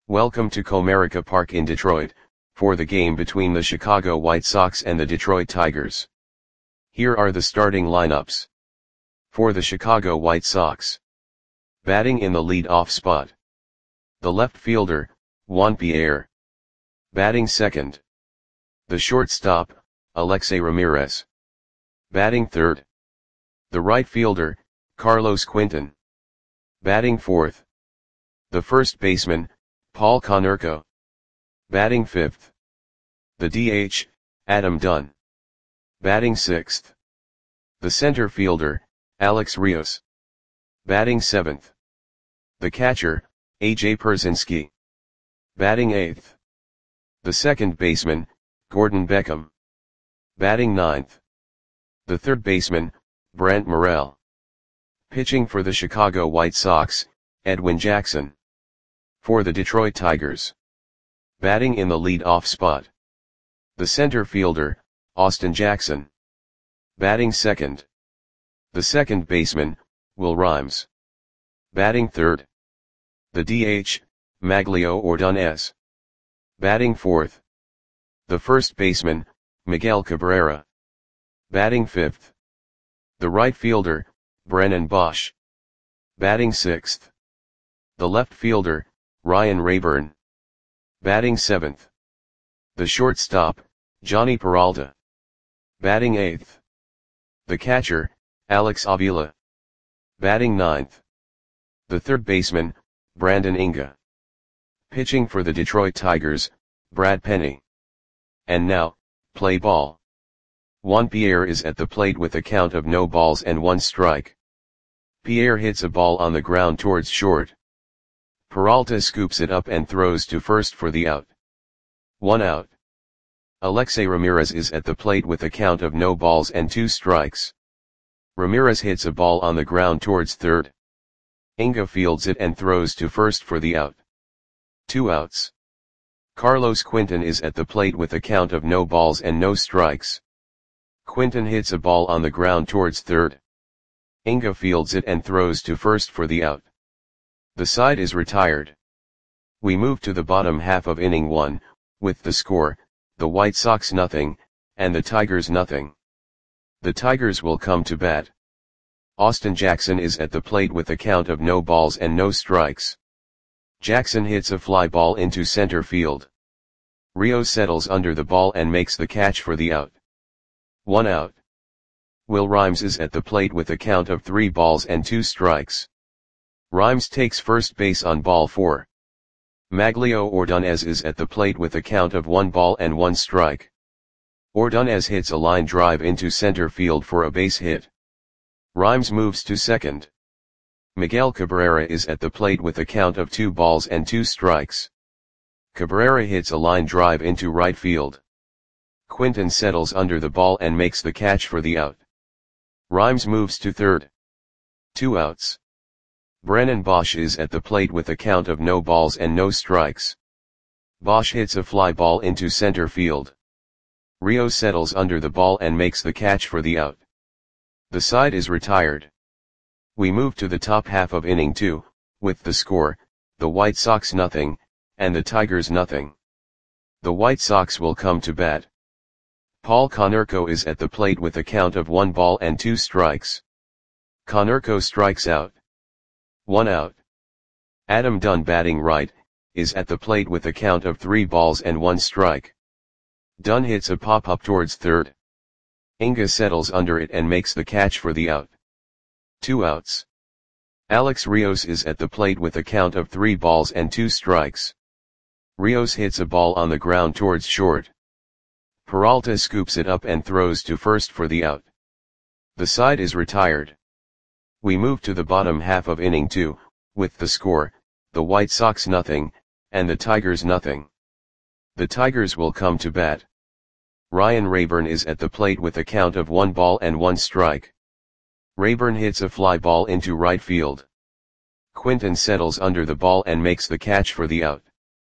Welcome to Comerica Park in Detroit, for the game between the Chicago White Sox and the Detroit Tigers. Here are the starting lineups. For the Chicago White Sox. Batting in the lead-off spot. The left fielder, Juan Pierre. Batting second. The shortstop, Alexei Ramirez. Batting third. The right fielder, Carlos Quinton. Batting fourth. The first baseman, Paul Konerko. Batting fifth. The DH, Adam Dunn. Batting sixth. The center fielder, Alex Rios. Batting seventh. The catcher, A.J. Pierzynski. Batting eighth. The second baseman, Gordon Beckham. Batting ninth. The third baseman, Brent Morel. Pitching for the Chicago White Sox, Edwin Jackson. For the Detroit Tigers. Batting in the lead-off spot. The center fielder, Austin Jackson. Batting second. The second baseman, Will Rhymes. Batting third. The DH, Maglio Ordonez. Batting fourth. The first baseman, Miguel Cabrera. Batting fifth. The right fielder, Brennan Bosch. Batting sixth. The left fielder, Ryan Rayburn. Batting seventh. The shortstop, Johnny Peralta. Batting eighth. The catcher, Alex Avila. Batting ninth. The third baseman, Brandon Inga. Pitching for the Detroit Tigers, Brad Penny. And now, play ball. Juan Pierre is at the plate with a count of no balls and one strike. Pierre hits a ball on the ground towards short. Peralta scoops it up and throws to first for the out. 1 out. Alexei Ramirez is at the plate with a count of no balls and 2 strikes. Ramirez hits a ball on the ground towards third. Inga fields it and throws to first for the out. 2 outs. Carlos Quinton is at the plate with a count of no balls and no strikes. Quinton hits a ball on the ground towards third. Inga fields it and throws to first for the out. The side is retired. We move to the bottom half of inning 1, with the score, the White Sox nothing, and the Tigers nothing. The Tigers will come to bat. Austin Jackson is at the plate with a count of no balls and no strikes. Jackson hits a fly ball into center field. Rios settles under the ball and makes the catch for the out. 1 out. Will Rhymes is at the plate with a count of 3 balls and 2 strikes. Rhymes takes first base on ball 4. Maglio Ordonez is at the plate with a count of 1 ball and 1 strike. Ordonez hits a line drive into center field for a base hit. Rhymes moves to second. Miguel Cabrera is at the plate with a count of 2 balls and 2 strikes. Cabrera hits a line drive into right field. Quinton settles under the ball and makes the catch for the out. Rhymes moves to third. 2 outs. Brennan Bosch is at the plate with a count of no balls and no strikes. Bosch hits a fly ball into center field. Rios settles under the ball and makes the catch for the out. The side is retired. We move to the top half of inning 2, with the score, the White Sox nothing, and the Tigers nothing. The White Sox will come to bat. Paul Konerko is at the plate with a count of 1 ball and 2 strikes. Konerko strikes out. 1 out. Adam Dunn batting right, is at the plate with a count of 3 balls and 1 strike. Dunn hits a pop-up towards third. Inga settles under it and makes the catch for the out. 2 outs. Alex Rios is at the plate with a count of 3 balls and 2 strikes. Rios hits a ball on the ground towards short. Peralta scoops it up and throws to first for the out. The side is retired. We move to the bottom half of inning 2, with the score, the White Sox nothing, and the Tigers nothing. The Tigers will come to bat. Ryan Rayburn is at the plate with a count of 1 ball and 1 strike. Rayburn hits a fly ball into right field. Quinton settles under the ball and makes the catch for the out.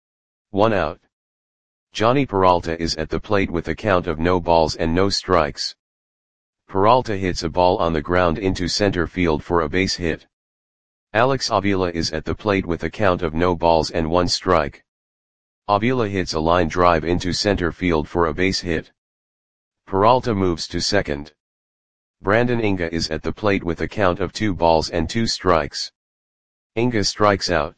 1 out. Johnny Peralta is at the plate with a count of no balls and no strikes. Peralta hits a ball on the ground into center field for a base hit. Alex Avila is at the plate with a count of no balls and 1 strike. Avila hits a line drive into center field for a base hit. Peralta moves to second. Brandon Inga is at the plate with a count of 2 balls and 2 strikes. Inga strikes out.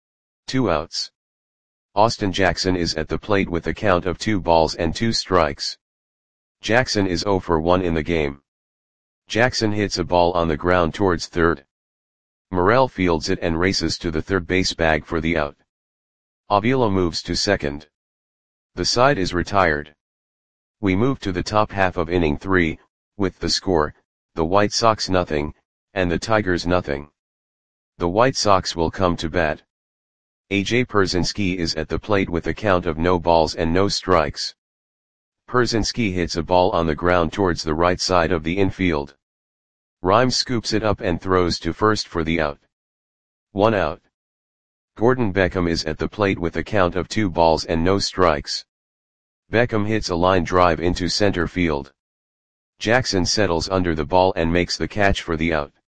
2 outs. Austin Jackson is at the plate with a count of 2 balls and 2 strikes. Jackson is 0 for 1 in the game. Jackson hits a ball on the ground towards third. Morel fields it and races to the third base bag for the out. Avila moves to second. The side is retired. We move to the top half of inning 3, with the score, the White Sox nothing, and the Tigers nothing. The White Sox will come to bat. A.J. Pierzynski is at the plate with a count of no balls and no strikes. Pierzynski hits a ball on the ground towards the right side of the infield. Rhymes scoops it up and throws to first for the out. 1 out. Gordon Beckham is at the plate with a count of 2 balls and no strikes. Beckham hits a line drive into center field. Jackson settles under the ball and makes the catch for the out.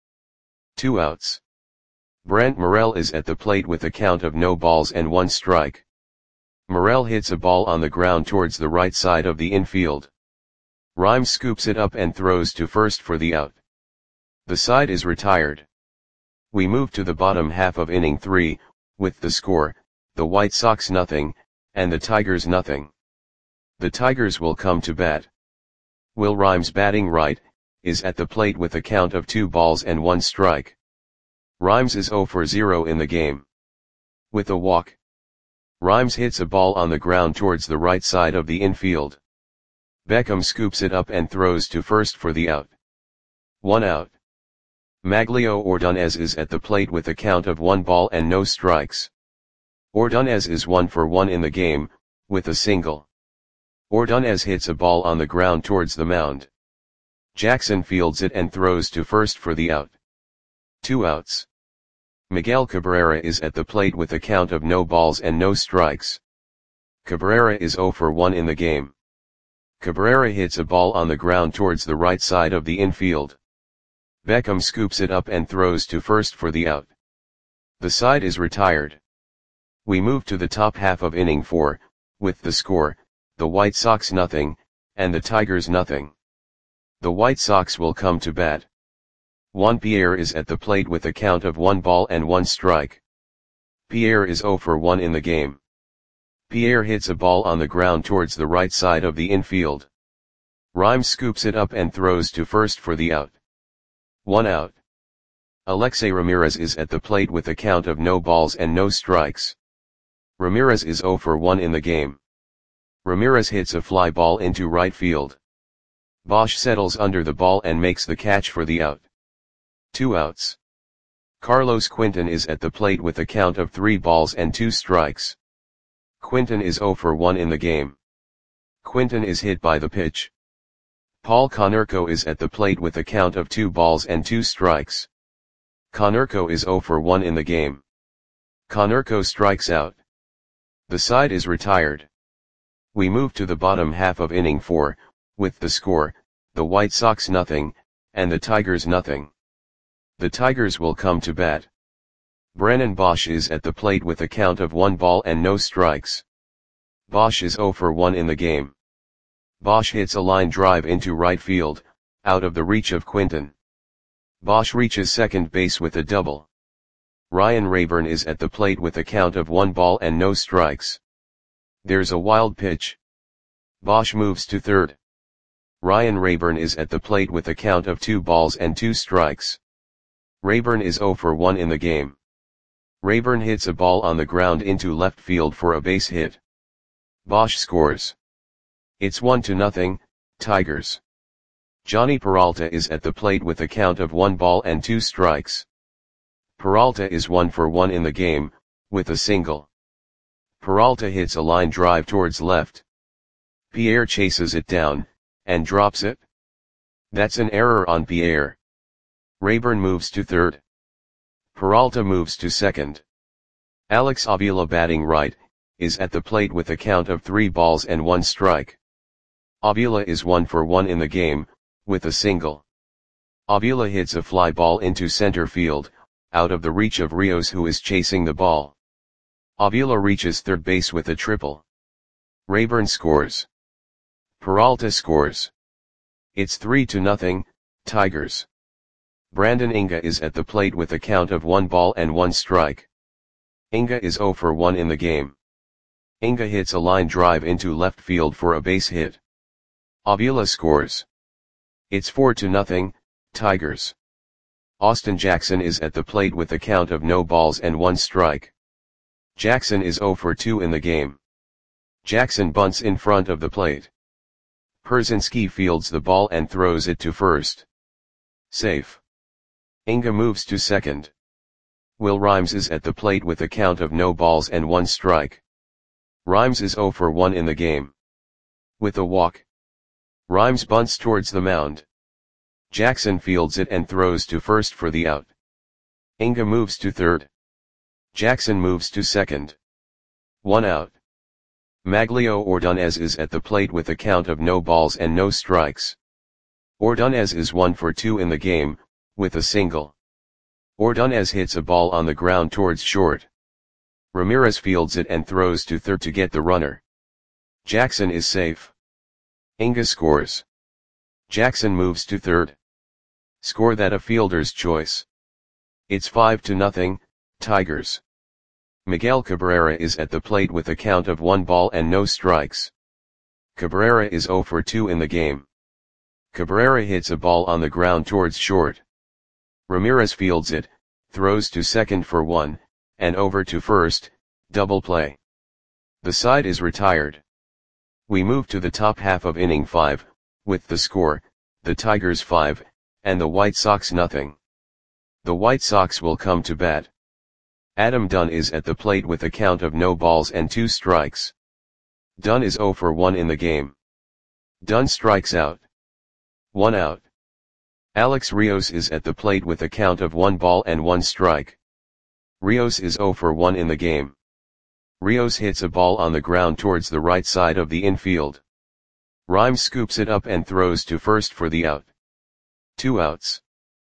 2 outs. Brent Morel is at the plate with a count of no balls and 1 strike. Morel hits a ball on the ground towards the right side of the infield. Rhymes scoops it up and throws to first for the out. The side is retired. We move to the bottom half of inning 3, with the score, the White Sox nothing, and the Tigers nothing. The Tigers will come to bat. Will Rhymes, batting right, is at the plate with a count of 2 balls and 1 strike. Rhymes is 0 for 0 in the game. With a walk. Rhymes hits a ball on the ground towards the right side of the infield. Beckham scoops it up and throws to first for the out. 1 out. Maglio Ordonez is at the plate with a count of 1 ball and no strikes. Ordonez is 1 for 1 in the game, with a single. Ordonez hits a ball on the ground towards the mound. Jackson fields it and throws to first for the out. 2 outs. Miguel Cabrera is at the plate with a count of no balls and no strikes. Cabrera is 0 for 1 in the game. Cabrera hits a ball on the ground towards the right side of the infield. Beckham scoops it up and throws to first for the out. The side is retired. We move to the top half of inning 4, with the score, the White Sox nothing, and the Tigers nothing. The White Sox will come to bat. Juan Pierre is at the plate with a count of 1 ball and 1 strike. Pierre is 0 for 1 in the game. Pierre hits a ball on the ground towards the right side of the infield. Rhymes scoops it up and throws to first for the out. 1 out. Alexei Ramirez is at the plate with a count of no balls and no strikes. Ramirez is 0 for 1 in the game. Ramirez hits a fly ball into right field. Bosch settles under the ball and makes the catch for the out. 2 outs. Carlos Quinton is at the plate with a count of 3 balls and 2 strikes. Quinton is 0 for 1 in the game. Quinton is hit by the pitch. Paul Konerko is at the plate with a count of 2 balls and 2 strikes. Konerko is 0 for 1 in the game. Konerko strikes out. The side is retired. We move to the bottom half of inning 4, with the score, the White Sox nothing, and the Tigers nothing. The Tigers will come to bat. Brennan Bosch is at the plate with a count of 1 ball and no strikes. Bosch is 0 for 1 in the game. Bosch hits a line drive into right field, out of the reach of Quinton. Bosch reaches second base with a double. Ryan Rayburn is at the plate with a count of 1 ball and no strikes. There's a wild pitch. Bosch moves to third. Ryan Rayburn is at the plate with a count of 2 balls and 2 strikes. Rayburn is 0 for 1 in the game. Rayburn hits a ball on the ground into left field for a base hit. Bosch scores. It's 1-0, Tigers. Johnny Peralta is at the plate with a count of 1 ball and 2 strikes. Peralta is 1 for 1 in the game, with a single. Peralta hits a line drive towards left. Pierre chases it down, and drops it. That's an error on Pierre. Rayburn moves to third. Peralta moves to second. Alex Avila, batting right, is at the plate with a count of 3 balls and 1 strike. Avila is 1 for 1 in the game, with a single. Avila hits a fly ball into center field, out of the reach of Rios, who is chasing the ball. Avila reaches third base with a triple. Rayburn scores. Peralta scores. It's 3-0, Tigers. Brandon Inga is at the plate with a count of 1 ball and 1 strike. Inga is 0 for 1 in the game. Inga hits a line drive into left field for a base hit. Avila scores. It's 4-0, Tigers. Austin Jackson is at the plate with a count of no balls and 1 strike. Jackson is 0 for 2 in the game. Jackson bunts in front of the plate. Pierzynski fields the ball and throws it to first. Safe. Inga moves to second. Will Rhymes is at the plate with a count of no balls and 1 strike. Rhymes is 0 for 1 in the game. With a walk, Rhymes bunts towards the mound. Jackson fields it and throws to first for the out. Inga moves to third. Jackson moves to second. 1 out. Maglio Ordonez is at the plate with a count of no balls and no strikes. Ordonez is 1 for 2 in the game, with a single. Ordonez hits a ball on the ground towards short. Ramirez fields it and throws to third to get the runner. Jackson is safe. Inga scores. Jackson moves to third. Score that a fielder's choice. It's 5-0, Tigers. Miguel Cabrera is at the plate with a count of 1 ball and no strikes. Cabrera is 0 for 2 in the game. Cabrera hits a ball on the ground towards short. Ramirez fields it, throws to second for 1, and over to first, double play. The side is retired. We move to the top half of inning 5, with the score, the Tigers 5, and the White Sox nothing. The White Sox will come to bat. Adam Dunn is at the plate with a count of no balls and 2 strikes. Dunn is 0 for 1 in the game. Dunn strikes out. 1 out. Alex Rios is at the plate with a count of 1 ball and 1 strike. Rios is 0 for 1 in the game. Rios hits a ball on the ground towards the right side of the infield. Rhymes scoops it up and throws to first for the out. 2 outs.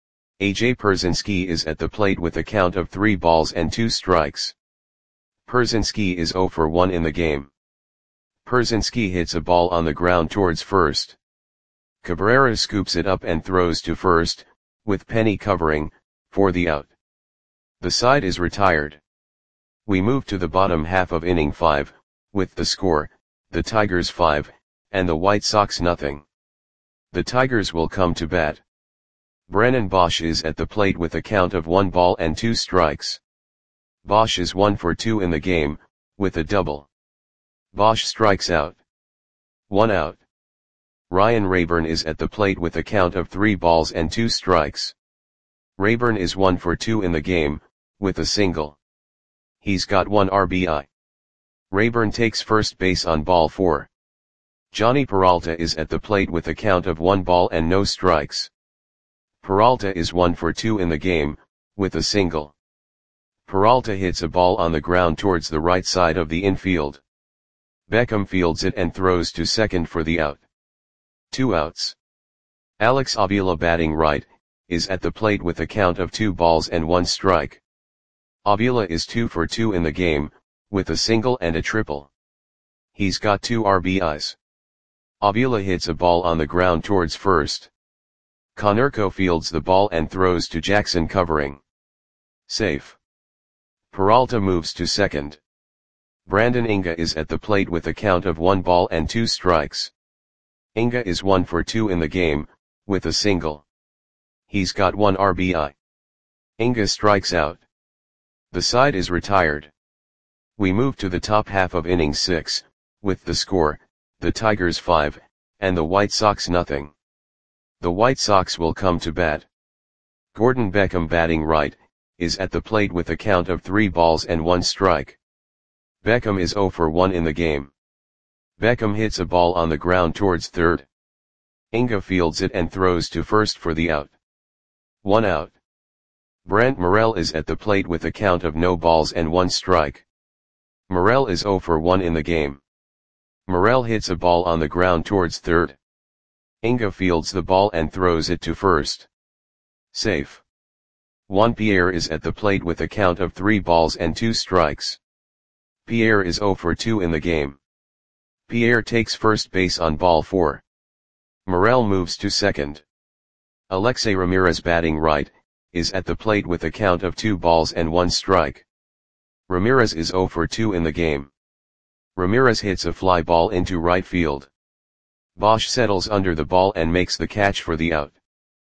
AJ Pierzynski is at the plate with a count of 3 balls and 2 strikes. Pierzynski is 0 for 1 in the game. Pierzynski hits a ball on the ground towards first. Cabrera scoops it up and throws to first, with Penny covering, for the out. The side is retired. We move to the bottom half of inning 5, with the score, the Tigers 5, and the White Sox nothing. The Tigers will come to bat. Brennan Bosch is at the plate with a count of 1 ball and 2 strikes. Bosch is 1 for 2 in the game, with a double. Bosch strikes out. 1 out. Ryan Rayburn is at the plate with a count of 3 balls and 2 strikes. Rayburn is 1 for 2 in the game, with a single. He's got 1 RBI. Rayburn takes first base on ball 4. Johnny Peralta is at the plate with a count of 1 ball and no strikes. Peralta is 1 for 2 in the game, with a single. Peralta hits a ball on the ground towards the right side of the infield. Beckham fields it and throws to second for the out. 2 outs. Alex Avila batting right, is at the plate with a count of 2 balls and 1 strike. Avila is 2 for 2 in the game, with a single and a triple. He's got 2 RBIs. Avila hits a ball on the ground towards first. Konerko fields the ball and throws to Jackson covering. Safe. Peralta moves to second. Brandon Inga is at the plate with a count of 1 ball and 2 strikes. Inga is 1 for 2 in the game, with a single. He's got 1 RBI. Inga strikes out. The side is retired. We move to the top half of inning 6, with the score, the Tigers 5, and the White Sox nothing. The White Sox will come to bat. Gordon Beckham batting right, is at the plate with a count of 3 balls and 1 strike. Beckham is 0 for 1 in the game. Beckham hits a ball on the ground towards third. Inga fields it and throws to first for the out. 1 out. Brent Morel is at the plate with a count of no balls and 1 strike. Morel is 0 for 1 in the game. Morel hits a ball on the ground towards third. Inga fields the ball and throws it to first. Safe. Juan Pierre is at the plate with a count of 3 balls and 2 strikes. Pierre is 0 for 2 in the game. Pierre takes first base on ball 4. Morel moves to second. Alexei Ramirez, batting right, is at the plate with a count of 2 balls and 1 strike. Ramirez is 0 for 2 in the game. Ramirez hits a fly ball into right field. Bosch settles under the ball and makes the catch for the out.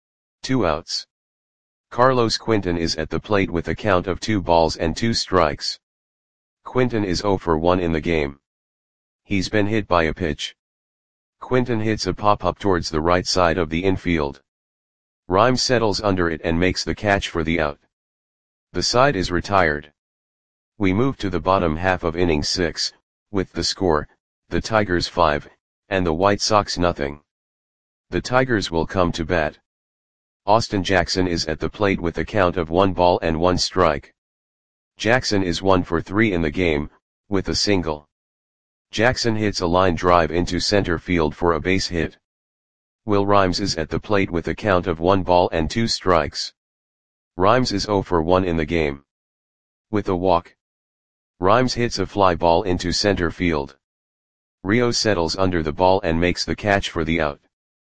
2 outs. Carlos Quinton is at the plate with a count of 2 balls and 2 strikes. Quinton is 0 for 1 in the game. He's been hit by a pitch. Quinton hits a pop-up towards the right side of the infield. Rhymes settles under it and makes the catch for the out. The side is retired. We move to the bottom half of inning 6, with the score, the Tigers 5, and the White Sox nothing. The Tigers will come to bat. Austin Jackson is at the plate with a count of 1 ball and 1 strike. Jackson is 1 for 3 in the game, with a single. Jackson hits a line drive into center field for a base hit. Will Rhymes is at the plate with a count of 1 ball and 2 strikes. Rhymes is 0 for 1 in the game. With a walk. Rhymes hits a fly ball into center field. Rios settles under the ball and makes the catch for the out.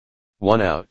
1 out.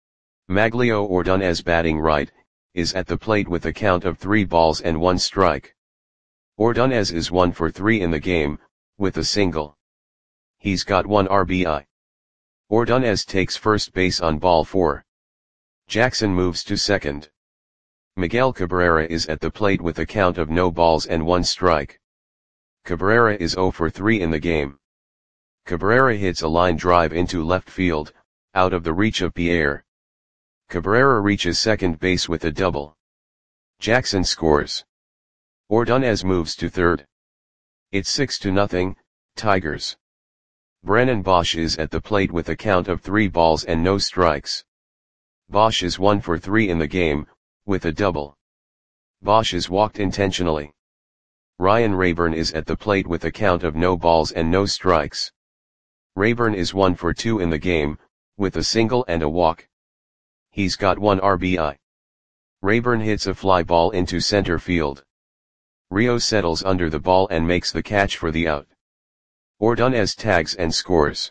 Maglio Ordonez, batting right, is at the plate with a count of 3 balls and 1 strike. Ordonez is 1 for 3 in the game, with a single. He's got 1 RBI. Ordonez takes first base on ball 4. Jackson moves to second. Miguel Cabrera is at the plate with a count of no balls and 1 strike. Cabrera is 0 for 3 in the game. Cabrera hits a line drive into left field, out of the reach of Pierre. Cabrera reaches second base with a double. Jackson scores. Ordonez moves to third. It's 6-0, Tigers. Brennan Bosch is at the plate with a count of 3 balls and no strikes. Bosch is 1 for 3 in the game, with a double. Bosch is walked intentionally. Ryan Rayburn is at the plate with a count of no balls and no strikes. Rayburn is 1 for 2 in the game, with a single and a walk. He's got 1 RBI. Rayburn hits a fly ball into center field. Rios settles under the ball and makes the catch for the out. Ordonez tags and scores.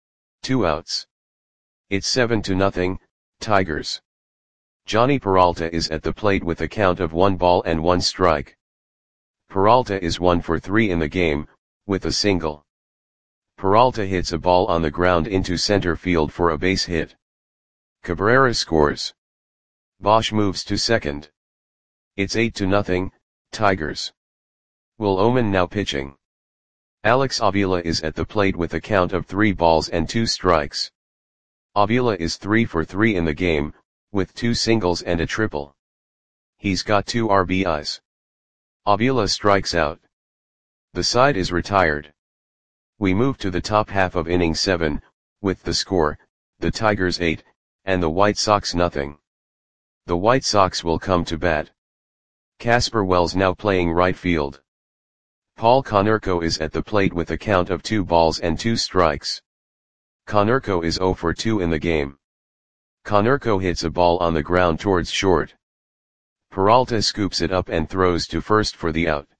2 outs. It's 7-0, Tigers. Johnny Peralta is at the plate with a count of 1 ball and 1 strike. Peralta is 1 for 3 in the game, with a single. Peralta hits a ball on the ground into center field for a base hit. Cabrera scores. Bosch moves to second. It's 8-0, Tigers. Will Oman now pitching. Alex Avila is at the plate with a count of 3 balls and 2 strikes. Avila is 3 for 3 in the game, with 2 singles and a triple. He's got 2 RBIs. Avila strikes out. The side is retired. We move to the top half of inning 7, with the score, the Tigers 8, and the White Sox nothing. The White Sox will come to bat. Casper Wells now playing right field. Paul Konerko is at the plate with a count of 2 balls and 2 strikes. Konerko is 0 for 2 in the game. Konerko hits a ball on the ground towards short. Peralta scoops it up and throws to first for the out.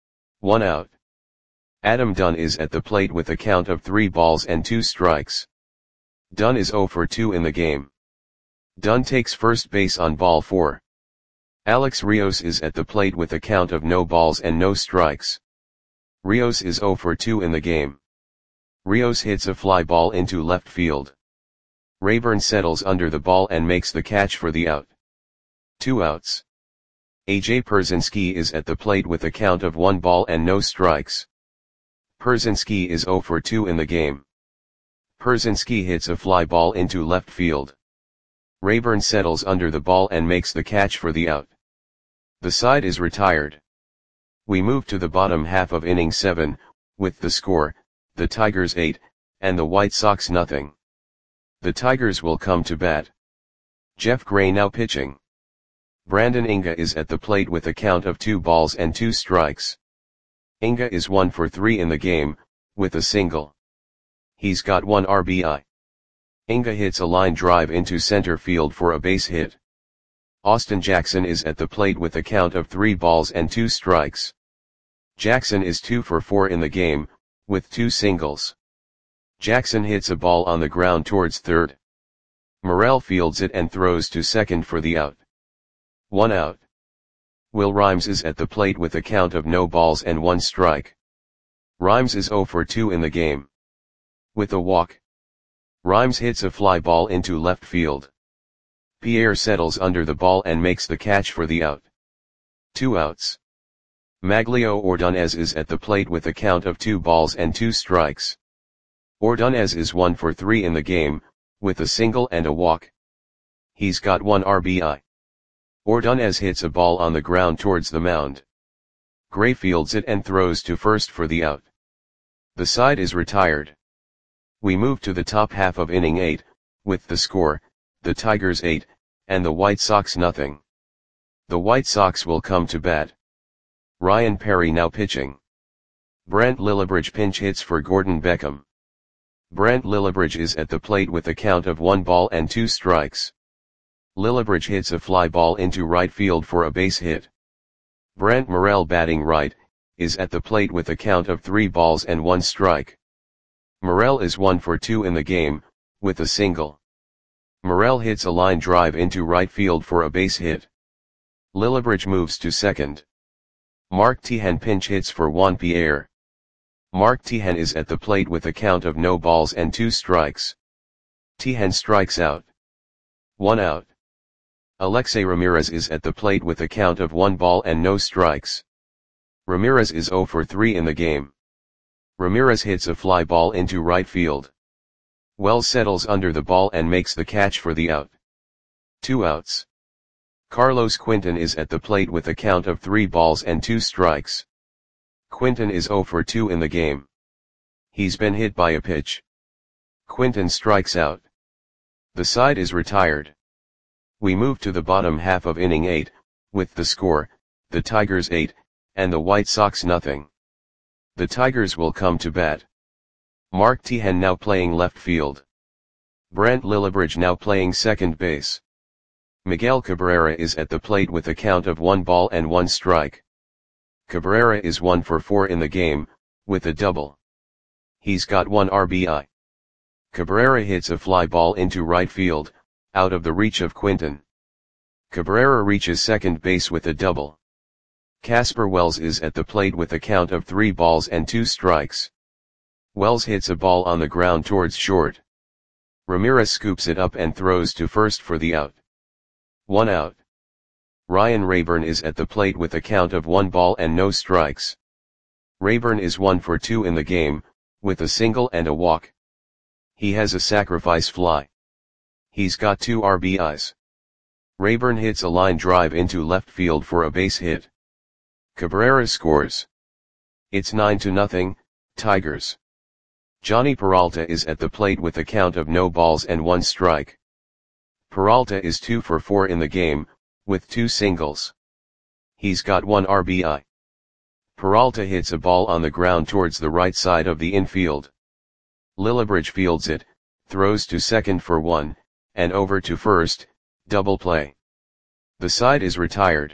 1 out. Adam Dunn is at the plate with a count of 3 balls and 2 strikes. Dunn is 0 for 2 in the game. Dunn takes first base on ball 4. Alex Rios is at the plate with a count of no balls and no strikes. Rios is 0 for 2 in the game. Rios hits a fly ball into left field. Rayburn settles under the ball and makes the catch for the out. 2 outs. AJ Pierzynski is at the plate with a count of 1 ball and no strikes. Pierzynski is 0 for 2 in the game. Pierzynski hits a fly ball into left field. Rayburn settles under the ball and makes the catch for the out. The side is retired. We move to the bottom half of inning 7, with the score, the Tigers 8, and the White Sox nothing. The Tigers will come to bat. Jeff Gray now pitching. Brandon Inga is at the plate with a count of 2 balls and 2 strikes. Inga is 1 for 3 in the game, with a single. He's got 1 RBI. Inga hits a line drive into center field for a base hit. Austin Jackson is at the plate with a count of 3 balls and 2 strikes. Jackson is 2 for 4 in the game, with 2 singles. Jackson hits a ball on the ground towards third. Morel fields it and throws to second for the out. 1 out. Will Rhymes is at the plate with a count of no balls and 1 strike. Rhymes is 0 for 2 in the game. With a walk, Rhymes hits a fly ball into left field. Pierre settles under the ball and makes the catch for the out. 2 outs. Maglio Ordonez is at the plate with a count of 2 balls and 2 strikes. Ordonez is 1 for 3 in the game, with a single and a walk. He's got 1 RBI. Ordonez hits a ball on the ground towards the mound. Gray fields it and throws to first for the out. The side is retired. We move to the top half of inning 8, with the score, the Tigers 8, and the White Sox nothing. The White Sox will come to bat. Ryan Perry now pitching. Brant Lillibridge pinch hits for Gordon Beckham. Brant Lillibridge is at the plate with a count of 1 ball and 2 strikes. Lillibridge hits a fly ball into right field for a base hit. Brant Morel batting right, is at the plate with a count of 3 balls and 1 strike. Morel is 1 for 2 in the game, with a single. Morel hits a line drive into right field for a base hit. Lillibridge moves to second. Mark Tejan pinch hits for Juan Pierre. Mark Tejan is at the plate with a count of no balls and 2 strikes. Tejan strikes out. 1 out. Alexei Ramirez is at the plate with a count of 1 ball and no strikes. Ramirez is 0 for 3 in the game. Ramirez hits a fly ball into right field. Wells settles under the ball and makes the catch for the out. 2 outs. Carlos Quinton is at the plate with a count of 3 balls and 2 strikes. Quinton is 0 for 2 in the game. He's been hit by a pitch. Quinton strikes out. The side is retired. We move to the bottom half of inning 8, with the score, the Tigers 8, and the White Sox nothing. The Tigers will come to bat. Mark Tejan now playing left field. Brant Lillibridge now playing second base. Miguel Cabrera is at the plate with a count of 1 ball and 1 strike. Cabrera is 1 for 4 in the game, with a double. He's got 1 RBI. Cabrera hits a fly ball into right field, out of the reach of Quinton. Cabrera reaches second base with a double. Casper Wells is at the plate with a count of 3 balls and 2 strikes. Wells hits a ball on the ground towards short. Ramirez scoops it up and throws to first for the out. 1 out. Ryan Rayburn is at the plate with a count of 1 ball and no strikes. Rayburn is 1 for 2 in the game, with a single and a walk. He has a sacrifice fly. He's got 2 RBIs. Rayburn hits a line drive into left field for a base hit. Cabrera scores. It's 9-0, Tigers. Johnny Peralta is at the plate with a count of no balls and 1 strike. Peralta is 2 for 4 in the game, with 2 singles. He's got 1 RBI. Peralta hits a ball on the ground towards the right side of the infield. Lillibridge fields it, throws to second for 1, and over to first, double play. The side is retired.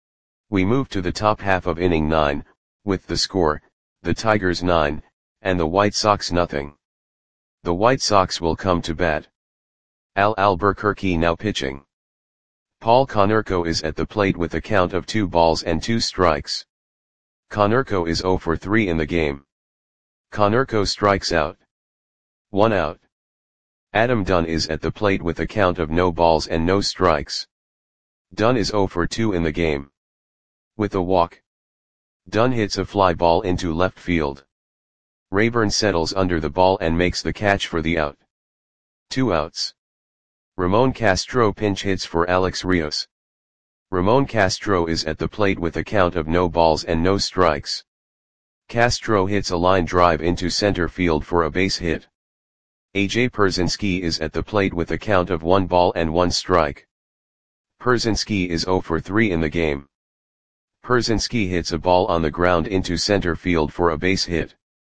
We move to the top half of inning 9, with the score, the Tigers 9, and the White Sox nothing. The White Sox will come to bat. Al Albuquerque now pitching. Paul Konerko is at the plate with a count of 2 balls and 2 strikes. Konerko is 0 for 3 in the game. Konerko strikes out. 1 out. Adam Dunn is at the plate with a count of no balls and no strikes. Dunn is 0 for 2 in the game. With a walk, Dunn hits a fly ball into left field. Rayburn settles under the ball and makes the catch for the out. 2 outs. Ramon Castro pinch hits for Alex Rios. Ramon Castro is at the plate with a count of no balls and no strikes. Castro hits a line drive into center field for a base hit. AJ Pierzynski is at the plate with a count of 1 ball and 1 strike. Pierzynski is 0 for 3 in the game. Pierzynski hits a ball on the ground into center field for a base hit.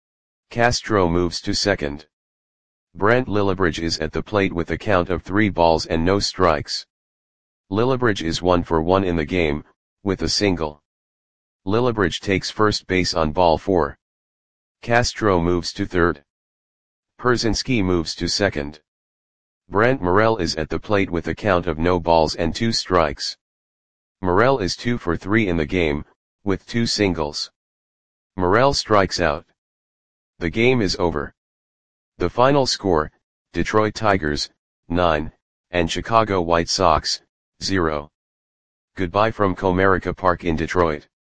Castro moves to second. Brant Lillibridge is at the plate with a count of 3 balls and no strikes. Lillibridge is 1 for 1 in the game, with a single. Lillibridge takes first base on ball 4. Castro moves to third. Pierzynski moves to second. Brant Morel is at the plate with a count of no balls and 2 strikes. Morel is 2 for 3 in the game, with 2 singles. Morel strikes out. The game is over. The final score, Detroit Tigers, 9, and Chicago White Sox, 0. Goodbye from Comerica Park in Detroit.